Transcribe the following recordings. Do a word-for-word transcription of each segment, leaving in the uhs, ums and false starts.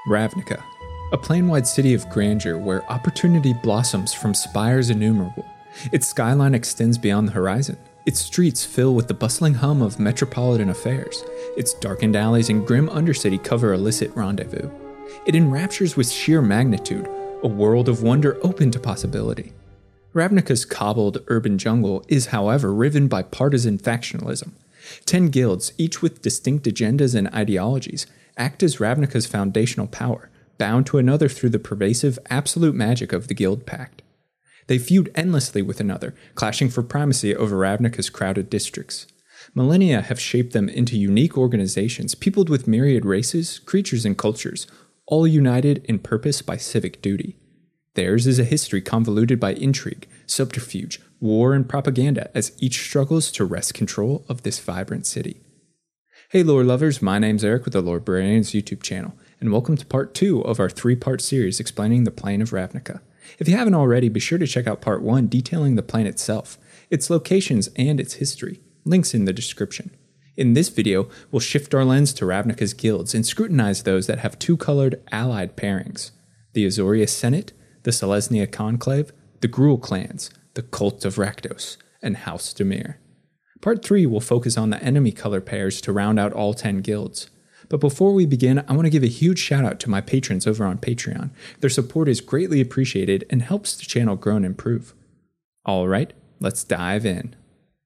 Ravnica, a plain-wide city of grandeur where opportunity blossoms from spires innumerable. Its skyline extends beyond the horizon. Its streets fill with the bustling hum of metropolitan affairs. Its darkened alleys and grim undercity cover illicit rendezvous. It enraptures with sheer magnitude, a world of wonder open to possibility. Ravnica's cobbled urban jungle is, however, riven by partisan factionalism. Ten guilds, each with distinct agendas and ideologies, act as Ravnica's foundational power, bound to another through the pervasive absolute magic of the Guild Pact. They feud endlessly with another, clashing for primacy over Ravnica's crowded districts. Millennia have shaped them into unique organizations peopled with myriad races, creatures, and cultures, all united in purpose by civic duty. Theirs is a history convoluted by intrigue, subterfuge, war, and propaganda as each struggles to wrest control of this vibrant city. Hey lore lovers, my name's Eric with the Lorebrarians YouTube channel, and welcome to part two of our three-part series explaining the plane of Ravnica. If you haven't already, be sure to check out part one detailing the plane itself, its locations, and its history. Links in the description. In this video, we'll shift our lens to Ravnica's guilds and scrutinize those that have two-colored allied pairings: the Azorius Senate, the Selesnya Conclave, the Gruul clans, the Cult of Rakdos, and House Dimir. Part three will focus on the enemy color pairs to round out all ten guilds. But before we begin, I want to give a huge shout out to my patrons over on Patreon. Their support is greatly appreciated and helps the channel grow and improve. Alright, let's dive in.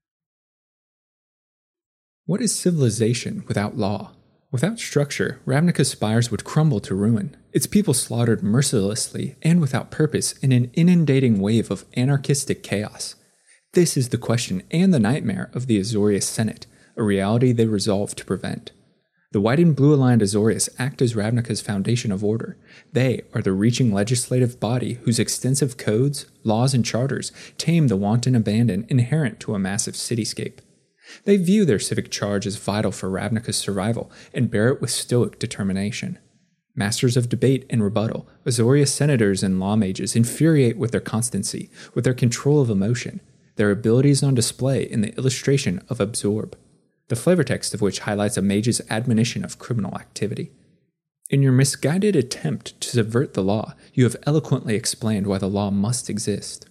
What is civilization without law? Without structure, Ravnica's spires would crumble to ruin, its people slaughtered mercilessly and without purpose in an inundating wave of anarchistic chaos. This is the question and the nightmare of the Azorius Senate, a reality they resolve to prevent. The white and blue aligned Azorius act as Ravnica's foundation of order. They are the reaching legislative body whose extensive codes, laws, and charters tame the wanton abandon inherent to a massive cityscape. They view their civic charge as vital for Ravnica's survival and bear it with stoic determination. Masters of debate and rebuttal, Azorius senators and law mages infuriate with their constancy, with their control of emotion, their abilities on display in the illustration of Absorb, the flavor text of which highlights a mage's admonition of criminal activity. In your misguided attempt to subvert the law, you have eloquently explained why the law must exist.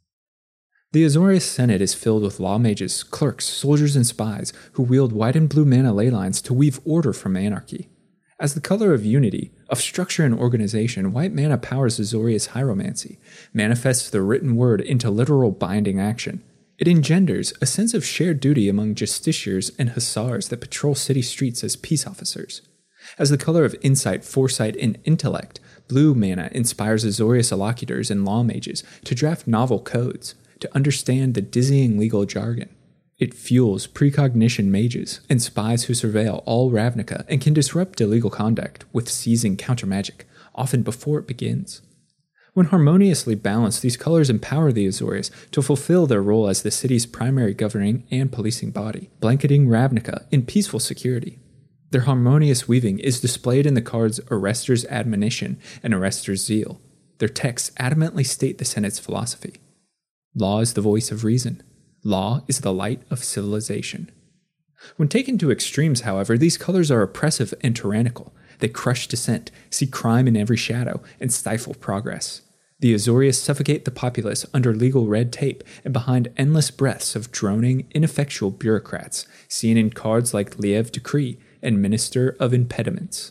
The Azorius Senate is filled with law mages, clerks, soldiers, and spies who wield white and blue mana ley lines to weave order from anarchy. As the color of unity, of structure and organization, white mana powers Azorius hieromancy, manifests the written word into literal binding action. It engenders a sense of shared duty among justiciars and hussars that patrol city streets as peace officers. As the color of insight, foresight, and intellect, blue mana inspires Azorius allocutors and law mages to draft novel codes, to understand the dizzying legal jargon. It fuels precognition mages and spies who surveil all Ravnica and can disrupt illegal conduct with seizing countermagic, often before it begins. When harmoniously balanced, these colors empower the Azorius to fulfill their role as the city's primary governing and policing body, blanketing Ravnica in peaceful security. Their harmonious weaving is displayed in the cards Arrester's Admonition and Arrester's Zeal. Their texts adamantly state the Senate's philosophy. Law is the voice of reason. Law is the light of civilization. When taken to extremes, however, these colors are oppressive and tyrannical. They crush dissent, see crime in every shadow, and stifle progress. The Azorius suffocate the populace under legal red tape and behind endless breaths of droning, ineffectual bureaucrats, seen in cards like Liev Decree and Minister of Impediments.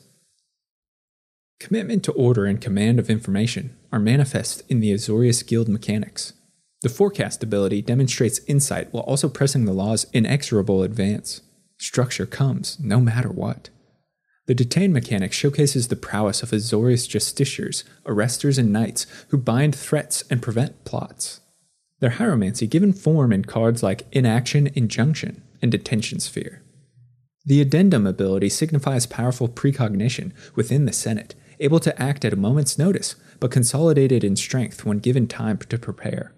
Commitment to order and command of information are manifest in the Azorius Guild mechanics. The forecast ability demonstrates insight while also pressing the law's inexorable advance. Structure comes no matter what. The detain mechanic showcases the prowess of Azorius justiciars, arresters, and knights who bind threats and prevent plots. Their hieromancy given form in cards like Inaction, Injunction, and Detention Sphere. The addendum ability signifies powerful precognition within the Senate, able to act at a moment's notice, but consolidated in strength when given time to prepare.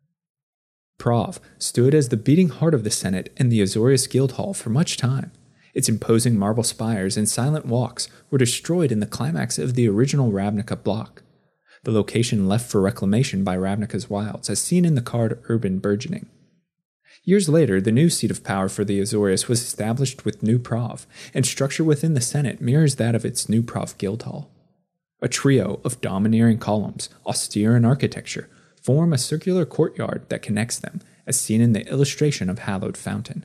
Prov stood as the beating heart of the Senate and the Azorius Guildhall for much time. Its imposing marble spires and silent walks were destroyed in the climax of the original Ravnica block. The location left for reclamation by Ravnica's wilds, as seen in the card Urban Burgeoning. Years later, the new seat of power for the Azorius was established with New Prov, and structure within the Senate mirrors that of its New Prov Guildhall. A trio of domineering columns, austere in architecture, form a circular courtyard that connects them, as seen in the illustration of Hallowed Fountain.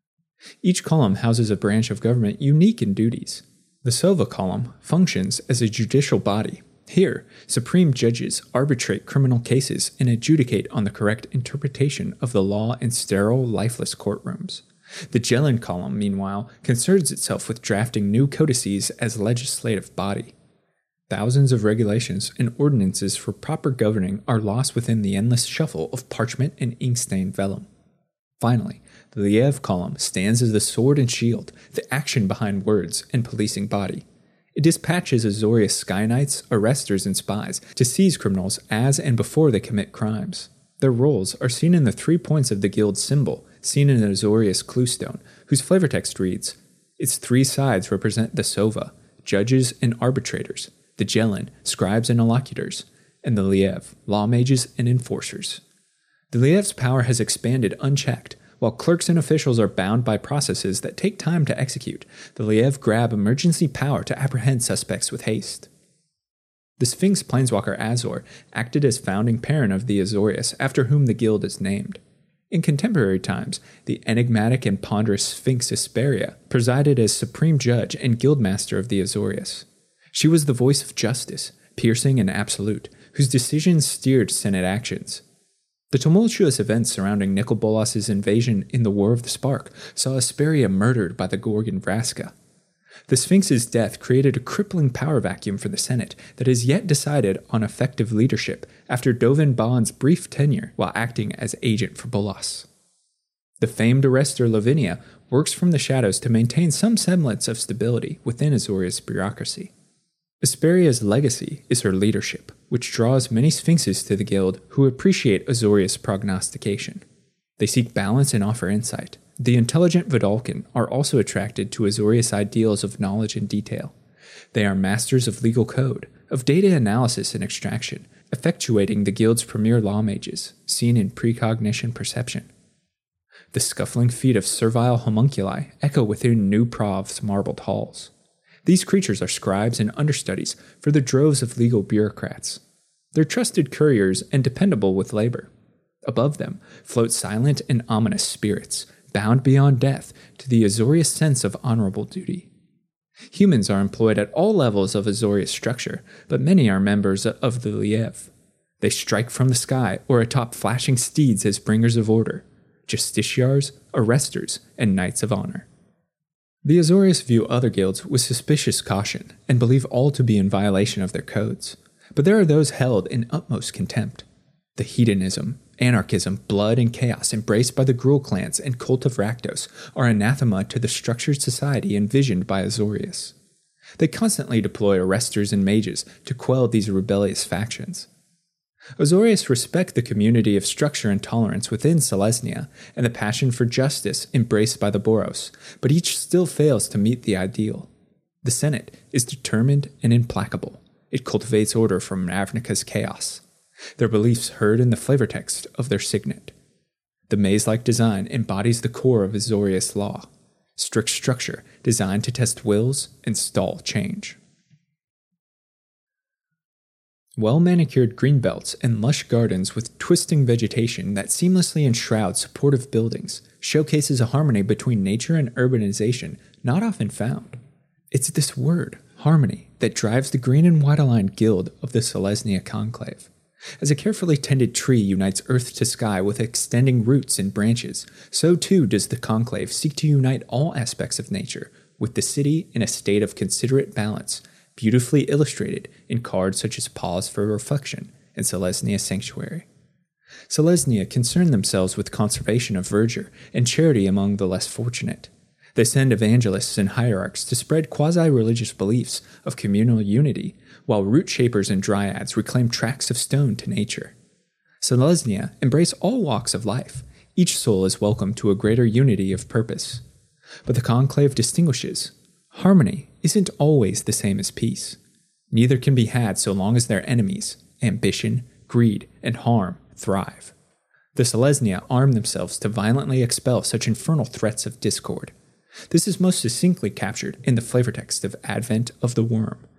Each column houses a branch of government unique in duties. The Sova column functions as a judicial body. Here, supreme judges arbitrate criminal cases and adjudicate on the correct interpretation of the law in sterile, lifeless courtrooms. The Jelen column, meanwhile, concerns itself with drafting new codices as legislative body. Thousands of regulations and ordinances for proper governing are lost within the endless shuffle of parchment and ink-stained vellum. Finally, the Liev column stands as the sword and shield, the action behind words and policing body. It dispatches Azorius Sky Knights, arresters, and spies to seize criminals as and before they commit crimes. Their roles are seen in the three points of the guild's symbol, seen in the Azorius Cluestone, whose flavortext reads, "Its three sides represent the Sova, judges and arbitrators, the Jelen, scribes and allocutors, and the Liev, law mages and enforcers." The Liev's power has expanded unchecked. While clerks and officials are bound by processes that take time to execute, the Liev grab emergency power to apprehend suspects with haste. The Sphinx planeswalker Azor acted as founding parent of the Azorius, after whom the guild is named. In contemporary times, the enigmatic and ponderous Sphinx Hesperia presided as supreme judge and guildmaster of the Azorius. She was the voice of justice, piercing and absolute, whose decisions steered Senate actions. The tumultuous events surrounding Nicol Bolas's invasion in the War of the Spark saw Hesperia murdered by the Gorgon Vraska. The Sphinx's death created a crippling power vacuum for the Senate that is yet decided on effective leadership after Dovin Bond's brief tenure while acting as agent for Bolas. The famed arrestor Lavinia works from the shadows to maintain some semblance of stability within Azorius bureaucracy. Hesperia's legacy is her leadership, which draws many Sphinxes to the guild who appreciate Azorius prognostication. They seek balance and offer insight. The intelligent Vidalcan are also attracted to Azorius ideals of knowledge and detail. They are masters of legal code, of data analysis and extraction, effectuating the guild's premier law mages, seen in precognition perception. The scuffling feet of servile homunculi echo within New Prov's marbled halls. These creatures are scribes and understudies for the droves of legal bureaucrats. They're trusted couriers and dependable with labor. Above them float silent and ominous spirits, bound beyond death to the Azorius sense of honorable duty. Humans are employed at all levels of Azorius structure, but many are members of the Liev. They strike from the sky or atop flashing steeds as bringers of order, justiciars, arresters, and knights of honor. The Azorius view other guilds with suspicious caution and believe all to be in violation of their codes, but there are those held in utmost contempt. The hedonism, anarchism, blood, and chaos embraced by the Gruul clans and cult of Rakdos are anathema to the structured society envisioned by Azorius. They constantly deploy arresters and mages to quell these rebellious factions. Azorius respect the community of structure and tolerance within Selesnya and the passion for justice embraced by the Boros, but each still fails to meet the ideal. The Senate is determined and implacable. It cultivates order from Ravnica's chaos. Their beliefs heard in the flavortext of their signet. The maze-like design embodies the core of Azorius law, strict structure designed to test wills and stall change. Well-manicured greenbelts and lush gardens with twisting vegetation that seamlessly enshroud supportive buildings showcases a harmony between nature and urbanization not often found. It's this word, harmony, that drives the green and white-aligned guild of the Selesnya Conclave. As a carefully tended tree unites earth to sky with extending roots and branches, so too does the Conclave seek to unite all aspects of nature with the city in a state of considerate balance, beautifully illustrated in cards such as Pause for Reflection and Selesnya Sanctuary. Selesnya concern themselves with conservation of verdure and charity among the less fortunate. They send evangelists and hierarchs to spread quasi-religious beliefs of communal unity, while root shapers and dryads reclaim tracts of stone to nature. Selesnya embrace all walks of life. Each soul is welcome to a greater unity of purpose. But the Conclave distinguishes. Harmony isn't always the same as peace. Neither can be had so long as their enemies, ambition, greed, and harm, thrive. The Selesnya arm themselves to violently expel such infernal threats of discord. This is most succinctly captured in the flavortext of Advent of the Worm,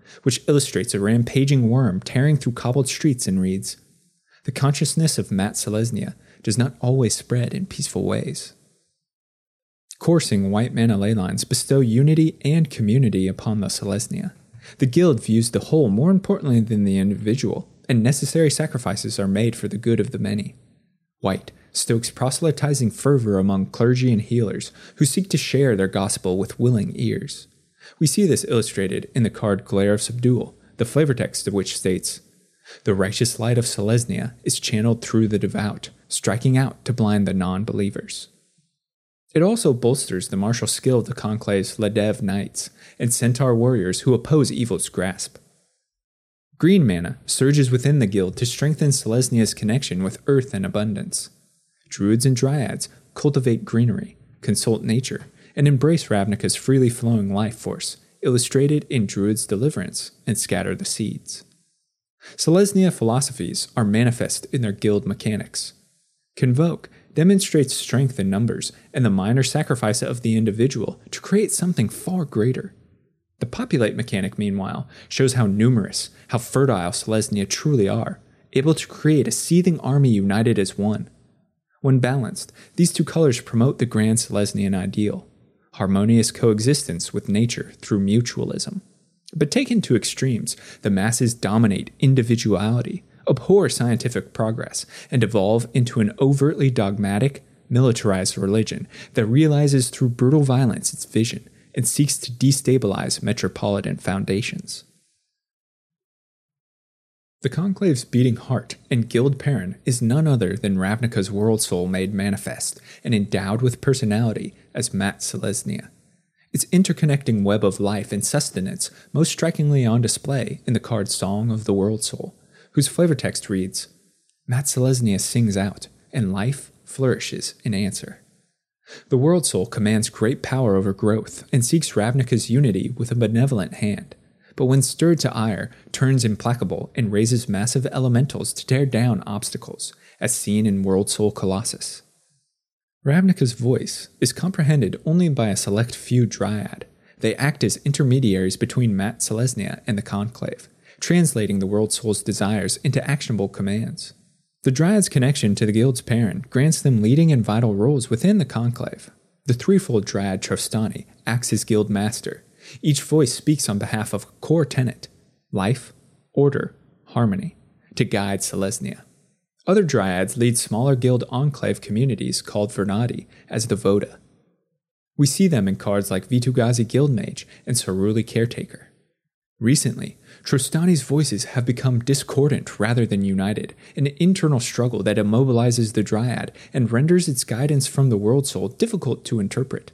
which illustrates a rampaging worm tearing through cobbled streets and reads, "The consciousness of Mat Selesnya does not always spread in peaceful ways." Coursing white mana ley lines bestow unity and community upon the Selesnya. The guild views the whole more importantly than the individual, and necessary sacrifices are made for the good of the many. White stokes proselytizing fervor among clergy and healers who seek to share their gospel with willing ears. We see this illustrated in the card Glare of Subdual, the flavor text of which states, "The righteous light of Selesnya is channeled through the devout, striking out to blind the non-believers." It also bolsters the martial skill of the Conclave's Ledev Knights and Centaur warriors who oppose evil's grasp. Green mana surges within the guild to strengthen Selesnya's connection with earth and abundance. Druids and Dryads cultivate greenery, consult nature, and embrace Ravnica's freely flowing life force, illustrated in Druid's Deliverance and Scatter the Seeds. Selesnya philosophies are manifest in their guild mechanics. Convoke demonstrates strength in numbers and the minor sacrifice of the individual to create something far greater. The Populate mechanic, meanwhile, shows how numerous, how fertile Selesnya truly are, able to create a seething army united as one. When balanced, these two colors promote the grand Selesnyan ideal, harmonious coexistence with nature through mutualism. But taken to extremes, the masses dominate individuality, abhor scientific progress, and evolve into an overtly dogmatic, militarized religion that realizes through brutal violence its vision and seeks to destabilize metropolitan foundations. The Conclave's beating heart and guild parent is none other than Ravnica's world soul made manifest and endowed with personality as Mat Selesnya. Its interconnecting web of life and sustenance most strikingly on display in the card Song of the World Soul, whose flavor text reads, "Mat Selesnya sings out, and life flourishes in answer." The World Soul commands great power over growth and seeks Ravnica's unity with a benevolent hand, but when stirred to ire, turns implacable and raises massive elementals to tear down obstacles, as seen in World Soul Colossus. Ravnica's voice is comprehended only by a select few Dryad. They act as intermediaries between Mat Selesnya and the Conclave, translating the World Soul's desires into actionable commands. The Dryad's connection to the guild's parent grants them leading and vital roles within the Conclave. The threefold Dryad Trostani acts as guild master. Each voice speaks on behalf of a core tenet, life, order, harmony, to guide Selesnya. Other Dryads lead smaller guild enclave communities called Vernadi as the Voda. We see them in cards like Vitu-Ghazi Guildmage and Saruli Caretaker. Recently, Trostani's voices have become discordant rather than united, an internal struggle that immobilizes the Dryad and renders its guidance from the World Soul difficult to interpret.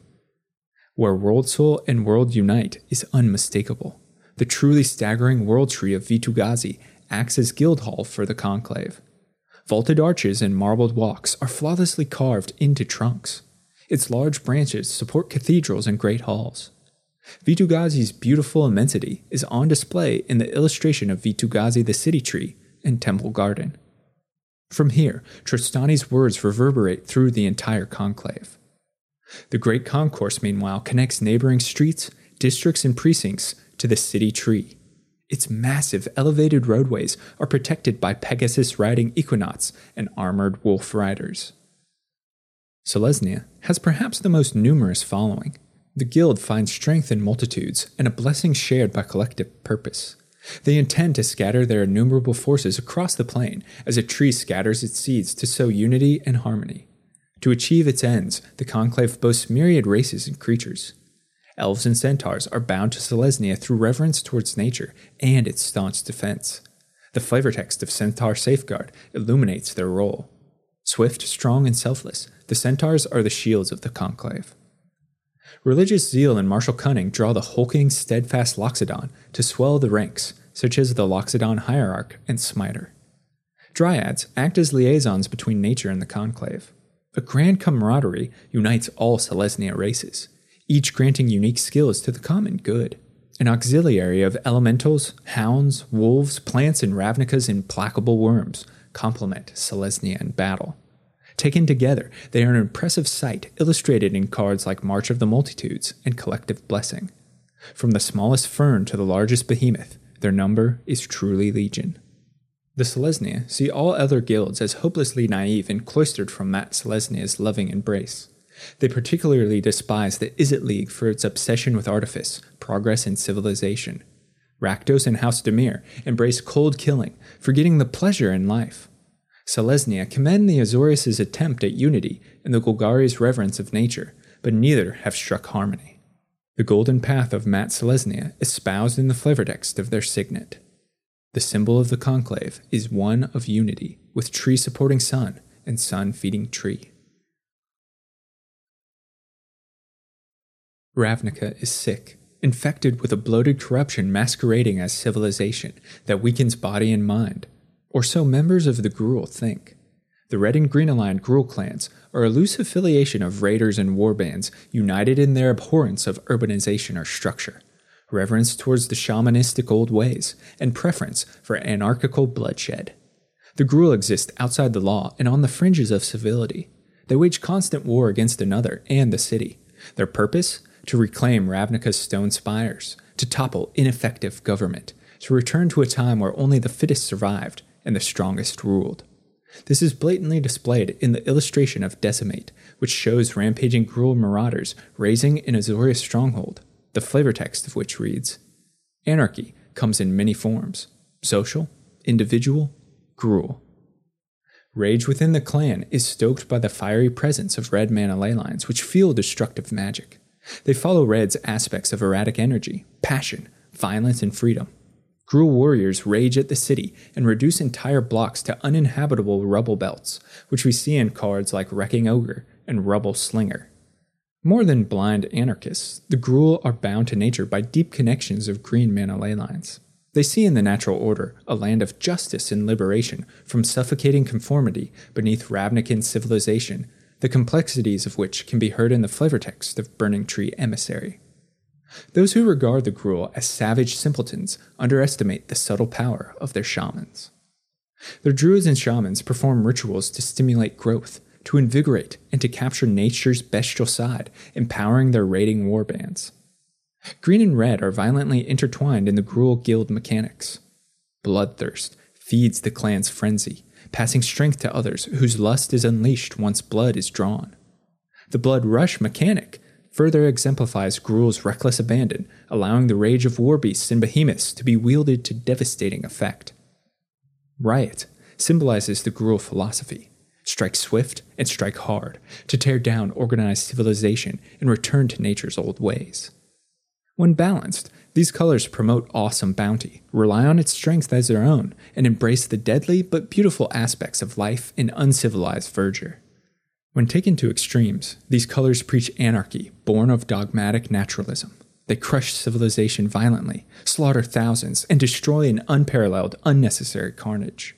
Where World Soul and World unite is unmistakable. The truly staggering World Tree of Vitu-Ghazi acts as guild hall for the Conclave. Vaulted arches and marbled walks are flawlessly carved into trunks. Its large branches support cathedrals and great halls. Vitu-Ghazi's beautiful immensity is on display in the illustration of Vitu-Ghazi the City Tree and Temple Garden. From here, Trostani's words reverberate through the entire Conclave. The Great Concourse, meanwhile, connects neighboring streets, districts, and precincts to the City Tree. Its massive, elevated roadways are protected by Pegasus-riding equinauts and armored wolf riders. Selesnya has perhaps the most numerous following. The guild finds strength in multitudes and a blessing shared by collective purpose. They intend to scatter their innumerable forces across the plain as a tree scatters its seeds to sow unity and harmony. To achieve its ends, the Conclave boasts myriad races and creatures. Elves and centaurs are bound to Selesnya through reverence towards nature and its staunch defense. The flavor text of Centaur Safeguard illuminates their role. Swift, strong, and selfless, the centaurs are the shields of the Conclave. Religious zeal and martial cunning draw the hulking, steadfast Loxodon to swell the ranks, such as the Loxodon Hierarch and Smiter. Dryads act as liaisons between nature and the Conclave. A grand camaraderie unites all Selesnya races, each granting unique skills to the common good. An auxiliary of elementals, hounds, wolves, plants, and Ravnica's implacable worms complement Selesnya in battle. Taken together, they are an impressive sight illustrated in cards like March of the Multitudes and Collective Blessing. From the smallest fern to the largest behemoth, Their number is truly legion. The Selesnya see all other guilds as hopelessly naive and cloistered from Mat Selesnya's loving embrace. They particularly despise the Izzet League for its obsession with artifice, progress, and civilization. Rakdos and House Dimir embrace cold killing, forgetting the pleasure in life. Selesnya commend the Azorius' attempt at unity and the Golgari's reverence of nature, but neither have struck harmony. The golden path of Mat Selesnya is espoused in the flavortext of their signet. The symbol of the conclave is one of unity, with tree supporting sun and sun feeding tree. Ravnica is sick, infected with a bloated corruption masquerading as civilization that weakens body and mind, or so members of the Gruul think. The red and green aligned Gruul clans are a loose affiliation of raiders and warbands united in their abhorrence of urbanization or structure, reverence towards the shamanistic old ways, and preference for anarchical bloodshed. The Gruul exist outside the law and on the fringes of civility. They wage constant war against another and the city. Their purpose? To reclaim Ravnica's stone spires, to topple ineffective government, to return to a time where only the fittest survived and the strongest ruled. This is blatantly displayed in the illustration of Decimate, which shows rampaging Gruul marauders raising an Azorius stronghold, the flavor text of which reads, "Anarchy comes in many forms, social, individual, Gruul." Rage within the clan is stoked by the fiery presence of red mana ley lines which feel destructive magic. They follow Red's aspects of erratic energy, passion, violence, and freedom. Gruul warriors rage at the city and reduce entire blocks to uninhabitable rubble belts, which we see in cards like Wrecking Ogre and Rubble Slinger. More than blind anarchists, the Gruul are bound to nature by deep connections of green mana ley lines. They see in the natural order a land of justice and liberation from suffocating conformity beneath Ravnican civilization, the complexities of which can be heard in the flavor text of Burning Tree Emissary. Those who regard the Gruul as savage simpletons underestimate the subtle power of their shamans. Their druids and shamans perform rituals to stimulate growth, to invigorate, and to capture nature's bestial side, empowering their raiding warbands. Green and red are violently intertwined in the Gruul guild mechanics. Bloodthirst feeds the clan's frenzy, passing strength to others whose lust is unleashed once blood is drawn. The blood rush mechanic further exemplifies Gruul's reckless abandon, allowing the rage of war beasts and behemoths to be wielded to devastating effect. Riot symbolizes the Gruul philosophy: strike swift and strike hard, to tear down organized civilization and return to nature's old ways. When balanced, these colors promote awesome bounty, rely on its strength as their own, and embrace the deadly but beautiful aspects of life in uncivilized verdure. When taken to extremes, these colors preach anarchy, born of dogmatic naturalism. They crush civilization violently, slaughter thousands, and destroy in unparalleled, unnecessary carnage.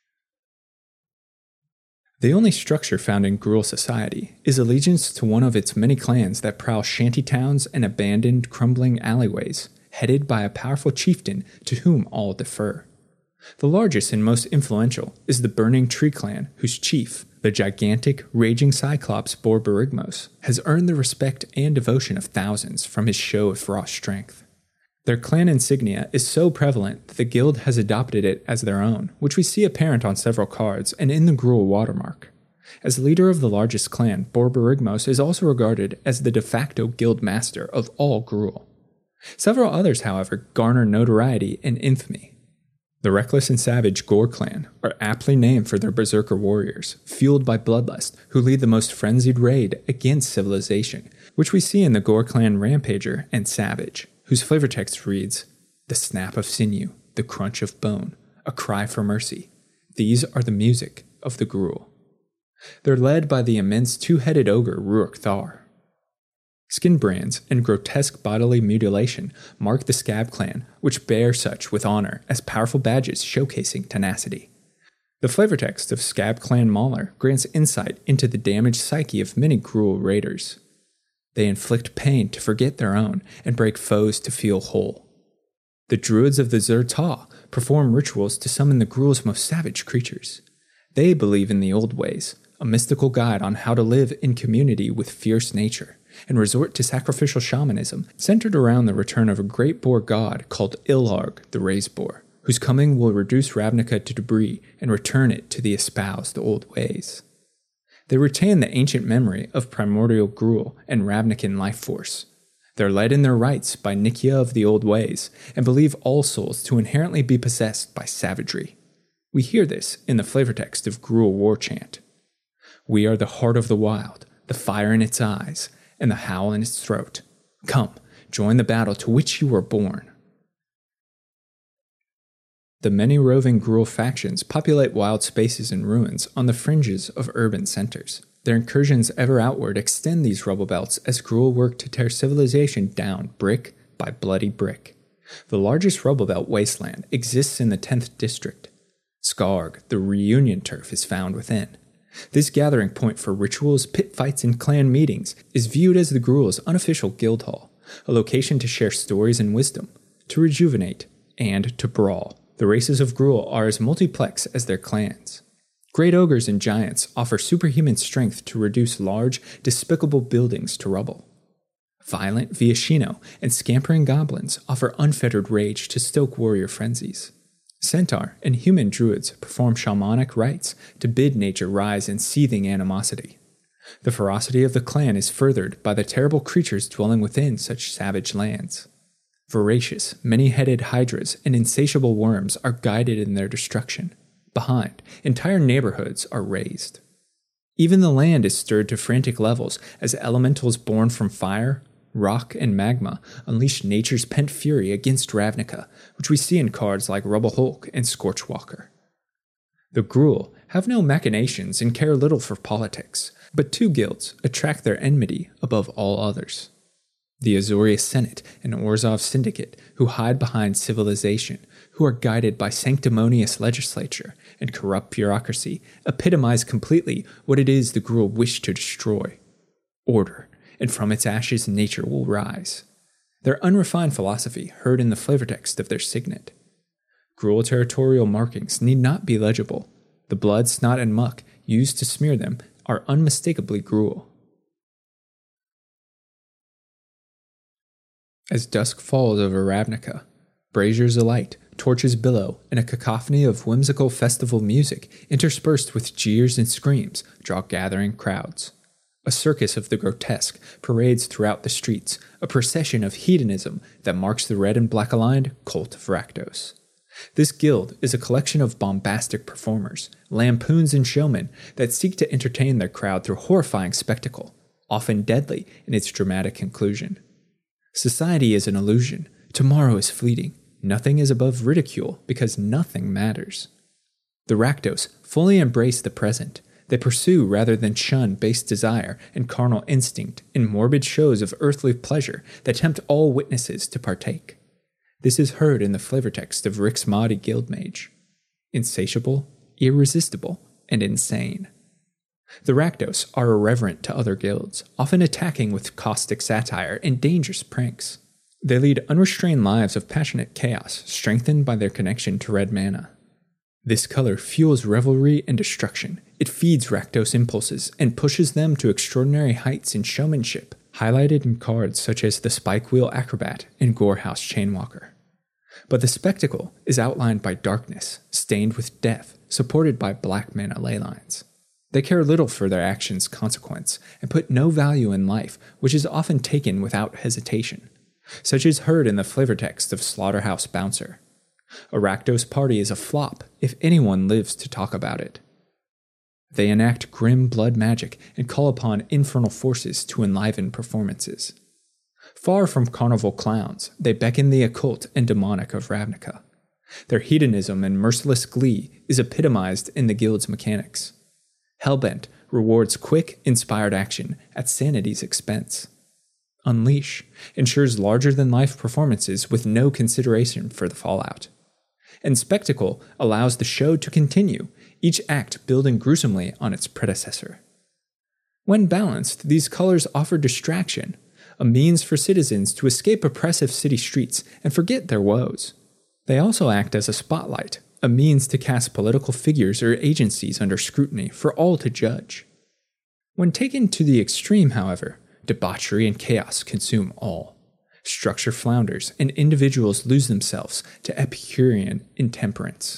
The only structure found in Gruul society is allegiance to one of its many clans that prowl shanty towns and abandoned, crumbling alleyways, headed by a powerful chieftain to whom all defer. The largest and most influential is the Burning Tree clan, whose chief, the gigantic, raging Cyclops Borborygmos, has earned the respect and devotion of thousands from his show of raw strength. Their clan insignia is so prevalent that the guild has adopted it as their own, which we see apparent on several cards and in the Gruul watermark. As leader of the largest clan, Borborygmos is also regarded as the de facto guild master of all Gruul. Several others, however, garner notoriety and infamy. The reckless and savage Gore clan are aptly named for their berserker warriors, fueled by bloodlust, who lead the most frenzied raid against civilization, which we see in the Gore clan Rampager and Savage, whose flavor text reads, "The snap of sinew, the crunch of bone, a cry for mercy. These are the music of the Gruul." They're led by the immense two-headed ogre Ruach Thar. Skin brands and grotesque bodily mutilation mark the Scab clan, which bear such with honor as powerful badges showcasing tenacity. The flavor text of Scab clan Mauler grants insight into the damaged psyche of many Gruul raiders. They inflict pain to forget their own and break foes to feel whole. The druids of the Xur-Taa perform rituals to summon the Gruul's most savage creatures. They believe in the old ways, a mystical guide on how to live in community with fierce nature, and resort to sacrificial shamanism centered around the return of a great boar god called Ilarg the Raised Boar, whose coming will reduce Ravnica to debris and return it to the espoused old ways. They retain the ancient memory of primordial Gruul and Ravnican life force. They're led in their rites by Nikia of the old ways, and believe all souls to inherently be possessed by savagery. We hear this in the flavor text of Gruul War Chant. We are the heart of the wild, the fire in its eyes, and the howl in its throat. Come, join the battle to which you were born. The many roving Gruul factions populate wild spaces and ruins on the fringes of urban centers. Their incursions ever outward extend these rubble belts as Gruul work to tear civilization down brick by bloody brick. The largest rubble belt wasteland exists in the tenth district. Skarg, the reunion turf, is found within. This gathering point for rituals, pit fights, and clan meetings is viewed as the Gruul's unofficial guild hall, a location to share stories and wisdom, to rejuvenate, and to brawl. The races of Gruul are as multiplex as their clans. Great ogres and giants offer superhuman strength to reduce large, despicable buildings to rubble. Violent Viashino and scampering goblins offer unfettered rage to stoke warrior frenzies. Centaur and human druids perform shamanic rites to bid nature rise in seething animosity. The ferocity of the clan is furthered by the terrible creatures dwelling within such savage lands. Voracious, many-headed hydras and insatiable worms are guided in their destruction. Behind, entire neighborhoods are razed. Even the land is stirred to frantic levels as elementals born from fire, rock, and magma unleash nature's pent fury against Ravnica, which we see in cards like Rubble Hulk and Scorchwalker. The Gruul have no machinations and care little for politics, but two guilds attract their enmity above all others. The Azorius Senate and Orzhov Syndicate, who hide behind civilization, who are guided by sanctimonious legislature and corrupt bureaucracy, epitomize completely what it is the Gruul wish to destroy. Order, and from its ashes nature will rise. Their unrefined philosophy heard in the flavor text of their signet. Gruul territorial markings need not be legible. The blood, snot, and muck used to smear them are unmistakably Gruul. As dusk falls over Ravnica, braziers alight, torches billow, and a cacophony of whimsical festival music interspersed with jeers and screams draw gathering crowds. A circus of the grotesque parades throughout the streets, a procession of hedonism that marks the red and black-aligned cult of Rakdos. This guild is a collection of bombastic performers, lampoons, and showmen that seek to entertain their crowd through horrifying spectacle, often deadly in its dramatic conclusion. Society is an illusion. Tomorrow is fleeting. Nothing is above ridicule because nothing matters. The Rakdos fully embrace the present. They pursue rather than shun base desire and carnal instinct in morbid shows of earthly pleasure that tempt all witnesses to partake. This is heard in the flavor text of Rix Maadi Guildmage. Insatiable, irresistible, and insane. The Rakdos are irreverent to other guilds, often attacking with caustic satire and dangerous pranks. They lead unrestrained lives of passionate chaos, strengthened by their connection to red mana. This color fuels revelry and destruction. It feeds Rakdos impulses and pushes them to extraordinary heights in showmanship, highlighted in cards such as the Spikewheel Acrobat and Gorehouse Chainwalker. But the spectacle is outlined by darkness, stained with death, supported by black mana leylines. They care little for their actions' consequence, and put no value in life, which is often taken without hesitation. Such is heard in the flavor text of Slaughterhouse Bouncer. A Rakdos party is a flop if anyone lives to talk about it. They enact grim blood magic and call upon infernal forces to enliven performances. Far from carnival clowns, they beckon the occult and demonic of Ravnica. Their hedonism and merciless glee is epitomized in the guild's mechanics. Hellbent rewards quick, inspired action at sanity's expense. Unleash ensures larger-than-life performances with no consideration for the fallout. And Spectacle allows the show to continue, each act building gruesomely on its predecessor. When balanced, these colors offer distraction, a means for citizens to escape oppressive city streets and forget their woes. They also act as a spotlight, a means to cast political figures or agencies under scrutiny for all to judge. When taken to the extreme, however, Debauchery and chaos consume all. Structure flounders, and individuals lose themselves to Epicurean intemperance.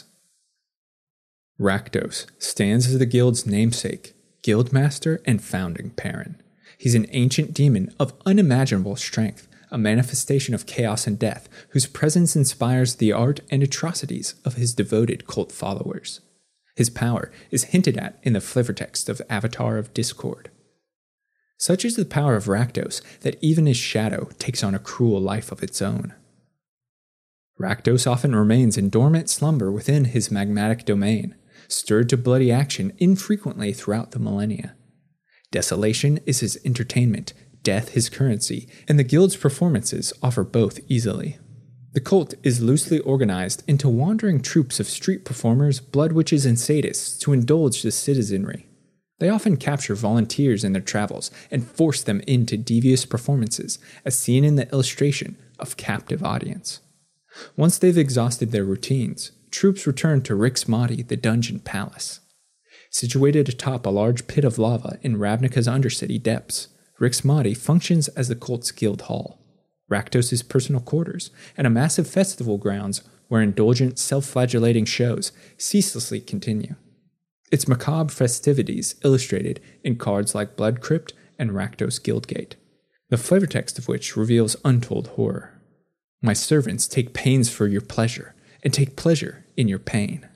Rakdos stands as the guild's namesake, guildmaster, and founding parent. He's an ancient demon of unimaginable strength, a manifestation of chaos and death, whose presence inspires the art and atrocities of his devoted cult followers. His power is hinted at in the flavortext of Avatar of Discord. Such is the power of Rakdos that even his shadow takes on a cruel life of its own. Rakdos often remains in dormant slumber within his magmatic domain, stirred to bloody action infrequently throughout the millennia. Desolation is his entertainment, death his currency, and the guild's performances offer both easily. The cult is loosely organized into wandering troops of street performers, blood witches, and sadists to indulge the citizenry. They often capture volunteers in their travels and force them into devious performances, as seen in the illustration of Captive Audience. Once they've exhausted their routines, troops return to Rix Maadi, the dungeon palace. Situated atop a large pit of lava in Ravnica's undercity depths, Rix Maadi functions as the cult's guild hall, Rakdos' personal quarters, and a massive festival grounds where indulgent, self-flagellating shows ceaselessly continue. Its macabre festivities illustrated in cards like Blood Crypt and Rakdos Guildgate, the flavortext of which reveals untold horror. My servants take pains for your pleasure, and take pleasure in your pain.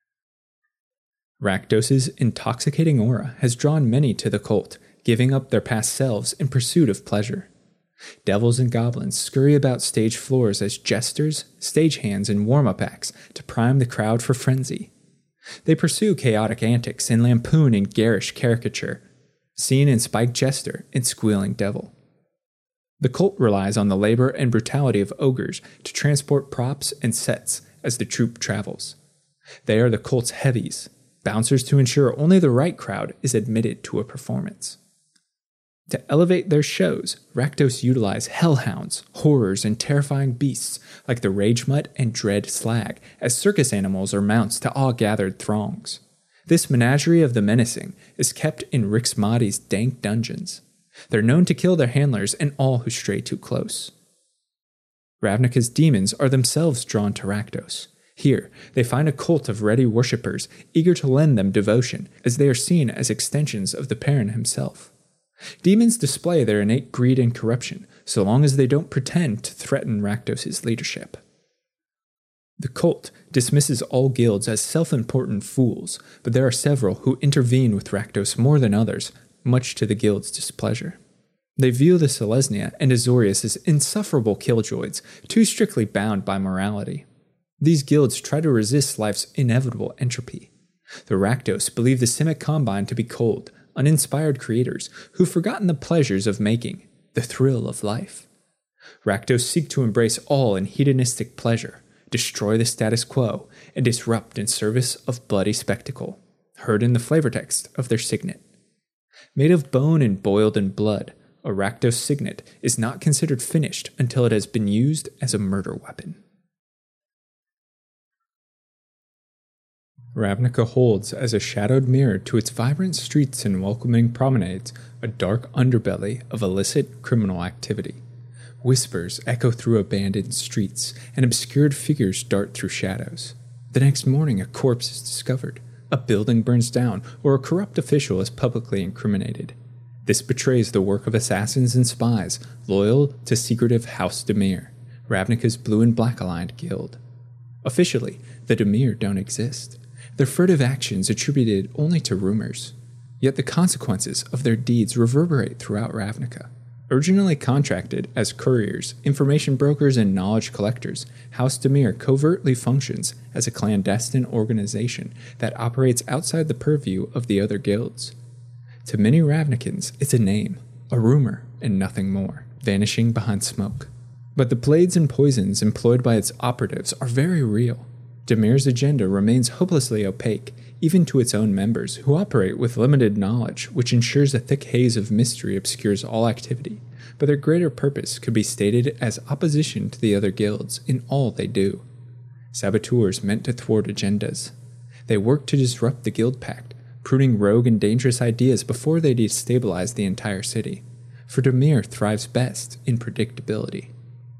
Rakdos' intoxicating aura has drawn many to the cult, giving up their past selves in pursuit of pleasure. Devils and goblins scurry about stage floors as jesters, stagehands, and warm-up acts to prime the crowd for frenzy. They pursue chaotic antics and lampoon in garish caricature, seen in Spiked Jester and Squealing Devil. The cult relies on the labor and brutality of ogres to transport props and sets as the troupe travels. They are the cult's heavies, bouncers to ensure only the right crowd is admitted to a performance. To elevate their shows, Rakdos utilize hellhounds, horrors, and terrifying beasts like the Rage Mutt and Dread Slag as circus animals or mounts to awe gathered throngs. This menagerie of the menacing is kept in Rix Maadi's dank dungeons. They're known to kill their handlers and all who stray too close. Ravnica's demons are themselves drawn to Rakdos. Here, they find a cult of ready worshippers eager to lend them devotion, as they are seen as extensions of the Perrin himself. Demons display their innate greed and corruption, so long as they don't pretend to threaten Rakdos' leadership. The cult dismisses all guilds as self-important fools, but there are several who intervene with Rakdos more than others, much to the guild's displeasure. They view the Selesnya and Azorius as insufferable killjoys, too strictly bound by morality. These guilds try to resist life's inevitable entropy. The Rakdos believe the Simic Combine to be cold, uninspired creators who've forgotten the pleasures of making, the thrill of life. Rakdos seek to embrace all in hedonistic pleasure, destroy the status quo, and disrupt in service of bloody spectacle, heard in the flavortext of their signet. Made of bone and boiled in blood, a Rakdos signet is not considered finished until it has been used as a murder weapon. Ravnica holds as a shadowed mirror to its vibrant streets and welcoming promenades a dark underbelly of illicit criminal activity. Whispers echo through abandoned streets, and obscured figures dart through shadows. The next morning, a corpse is discovered, a building burns down, or a corrupt official is publicly incriminated. This betrays the work of assassins and spies loyal to secretive House Dimir, Ravnica's blue and black aligned guild. Officially, the Dimir don't exist. Their furtive actions attributed only to rumors. Yet the consequences of their deeds reverberate throughout Ravnica. Originally contracted as couriers, information brokers, and knowledge collectors, House Dimir covertly functions as a clandestine organization that operates outside the purview of the other guilds. To many Ravnicans, it's a name, a rumor, and nothing more, vanishing behind smoke. But the blades and poisons employed by its operatives are very real. Dimir's agenda remains hopelessly opaque, even to its own members, who operate with limited knowledge, which ensures a thick haze of mystery obscures all activity, but their greater purpose could be stated as opposition to the other guilds in all they do. Saboteurs meant to thwart agendas. They work to disrupt the guild pact, pruning rogue and dangerous ideas before they destabilize the entire city. for Dimir thrives best in predictability.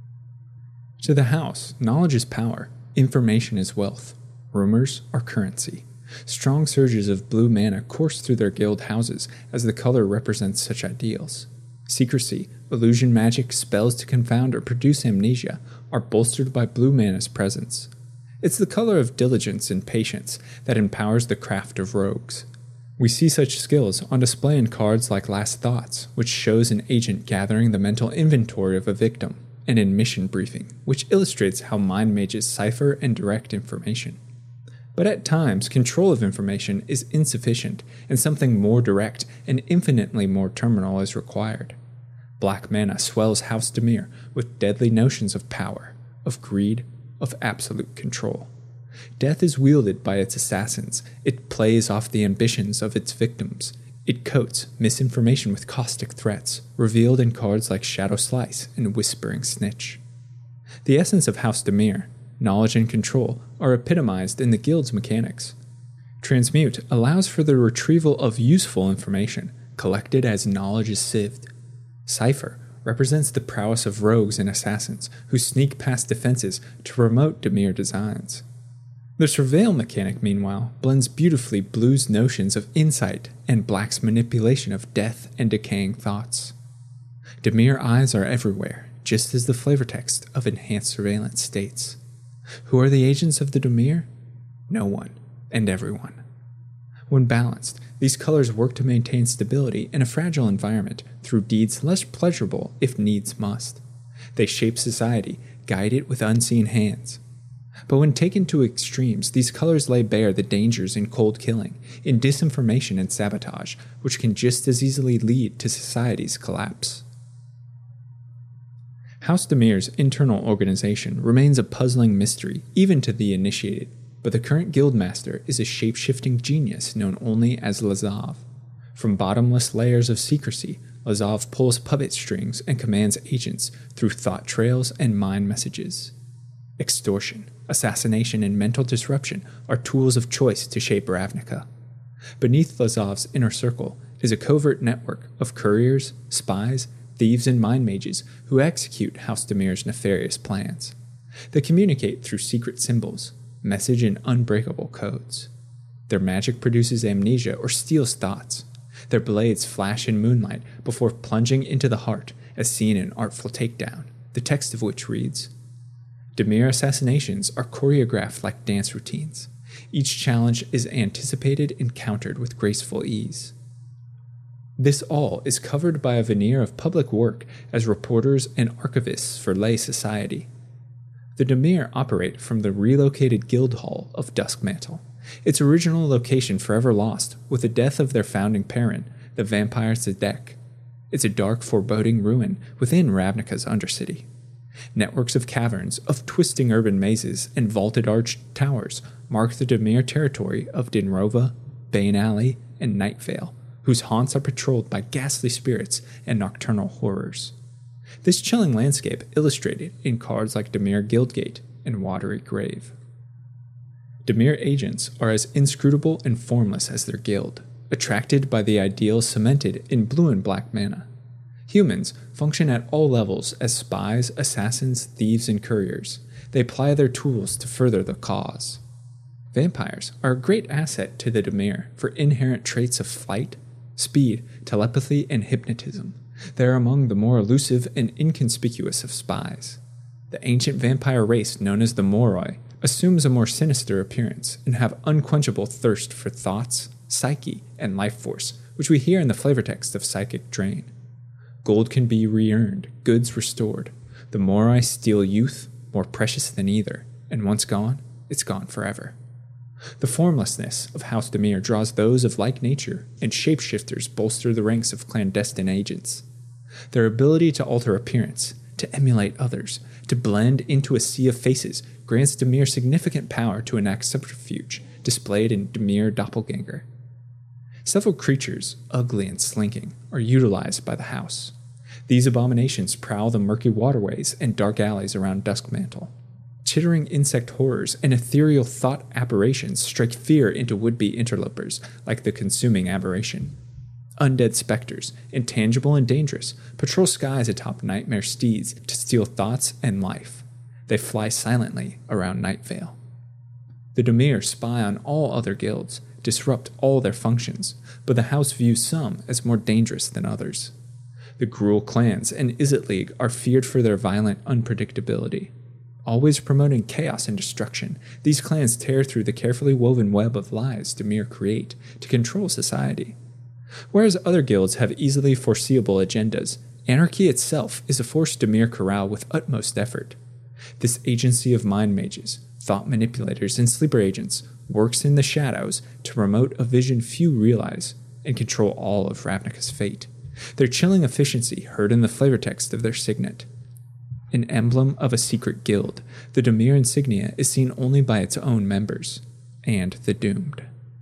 To the House, knowledge is power, information is wealth, rumors are currency. Strong surges of blue mana course through their guild houses as the color represents such ideals. Secrecy, illusion magic, spells to confound or produce amnesia are bolstered by blue mana's presence. It's the color of diligence and patience that empowers the craft of rogues. We see such skills on display in cards like Last Thoughts, which shows an agent gathering the mental inventory of a victim, and in Mission Briefing, which illustrates how mind mages cipher and direct information. But at times, control of information is insufficient, and something more direct and infinitely more terminal is required. Black mana swells House Dimir with deadly notions of power, of greed, of absolute control. Death is wielded by its assassins, it plays off the ambitions of its victims, it coats misinformation with caustic threats, revealed in cards like Shadow Slice and Whispering Snitch. The essence of House Dimir, knowledge and control, are epitomized in the guild's mechanics. Transmute allows for the retrieval of useful information, collected as knowledge is sieved. Cipher represents the prowess of rogues and assassins who sneak past defenses to promote Dimir designs. The Surveil mechanic, meanwhile, blends beautifully Blue's notions of insight and Black's manipulation of death and decaying thoughts. Dimir eyes are everywhere, just as the flavor text of Enhanced Surveillance states. Who are the agents of the Dimir? No one, and everyone. When balanced, these colors work to maintain stability in a fragile environment through deeds less pleasurable if needs must. They shape society, guide it with unseen hands. But when taken to extremes, these colors lay bare the dangers in cold killing, in disinformation and sabotage, which can just as easily lead to society's collapse. House Dimir's internal organization remains a puzzling mystery even to the initiated, but the current guildmaster is a shape-shifting genius known only as Lazav. From bottomless layers of secrecy, Lazav pulls puppet strings and commands agents through thought trails and mind messages. Extortion, assassination, and mental disruption are tools of choice to shape Ravnica. Beneath Lazav's inner circle is a covert network of couriers, spies, thieves, and mind mages who execute House Dimir's nefarious plans. They communicate through secret symbols, message and unbreakable codes. Their magic produces amnesia or steals thoughts. Their blades flash in moonlight before plunging into the heart, as seen in Artful Takedown, the text of which reads, Dimir assassinations are choreographed like dance routines. Each challenge is anticipated and countered with graceful ease. This all is covered by a veneer of public work as reporters and archivists for lay society. The Dimir operate from the relocated guild hall of Duskmantle, its original location forever lost with the death of their founding parent, the vampire Zedek. It's a dark, foreboding ruin within Ravnica's undercity. Networks of caverns, of twisting urban mazes, and vaulted arched towers mark the Dimir territory of Dinrova, Bane Alley, and Night Vale, whose haunts are patrolled by ghastly spirits and nocturnal horrors. This chilling landscape illustrated in cards like Dimir Guildgate and Watery Grave. Dimir agents are as inscrutable and formless as their guild, attracted by the ideals cemented in blue and black mana. Humans function at all levels as spies, assassins, thieves, and couriers. They ply their tools to further the cause. Vampires are a great asset to the Dimir for inherent traits of flight, speed, telepathy, and hypnotism. They are among the more elusive and inconspicuous of spies. The ancient vampire race known as the Moroi assumes a more sinister appearance and have unquenchable thirst for thoughts, psyche, and life force, which we hear in the flavor text of Psychic Drain. Gold can be re-earned, goods restored. The Moroi steal youth, more precious than either, and once gone, it's gone forever. The formlessness of House Dimir draws those of like nature, and shapeshifters bolster the ranks of clandestine agents. Their ability to alter appearance, to emulate others, to blend into a sea of faces grants Dimir significant power to enact subterfuge, displayed in Dimir Doppelganger. Several creatures, ugly and slinking, are utilized by the house. These abominations prowl the murky waterways and dark alleys around Duskmantle. Chittering insect horrors and ethereal thought aberrations strike fear into would-be interlopers like the consuming aberration. Undead specters, intangible and dangerous, patrol skies atop nightmare steeds to steal thoughts and life. They fly silently around Nightvale. The Dimir spy on all other guilds, disrupt all their functions, but the house views some as more dangerous than others. The Gruul clans and Izzet League are feared for their violent unpredictability. Always promoting chaos and destruction, these clans tear through the carefully woven web of lies Dimir create to control society. Whereas other guilds have easily foreseeable agendas, anarchy itself is a force Dimir corral with utmost effort. This agency of mind mages, thought manipulators, and sleeper agents works in the shadows to promote a vision few realize and control all of Ravnica's fate. Their chilling efficiency heard in the flavor text of their signet. An emblem of a secret guild, the Dimir insignia is seen only by its own members, and the doomed.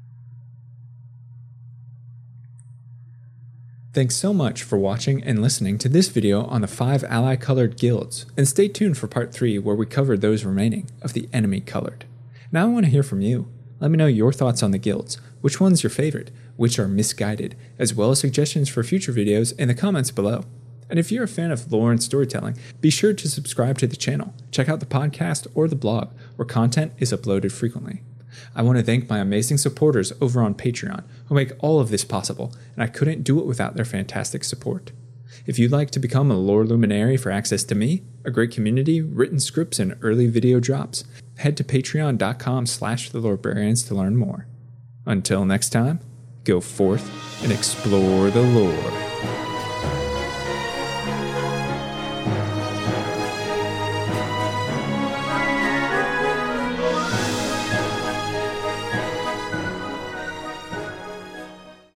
Thanks so much for watching and listening to this video on the five ally-colored guilds, and stay tuned for part three where we cover those remaining of the enemy-colored. Now I want to hear from you. Let me know your thoughts on the guilds, which one's your favorite, which are misguided, as well as suggestions for future videos in the comments below. And if you're a fan of lore and storytelling, be sure to subscribe to the channel, check out the podcast or the blog, where content is uploaded frequently. I want to thank my amazing supporters over on Patreon, who make all of this possible, and I couldn't do it without their fantastic support. If you'd like to become a lore luminary for access to me, a great community, written scripts, and early video drops, head to patreon.com slash the Lorebrarians to learn more. Until next time, go forth and explore the lore.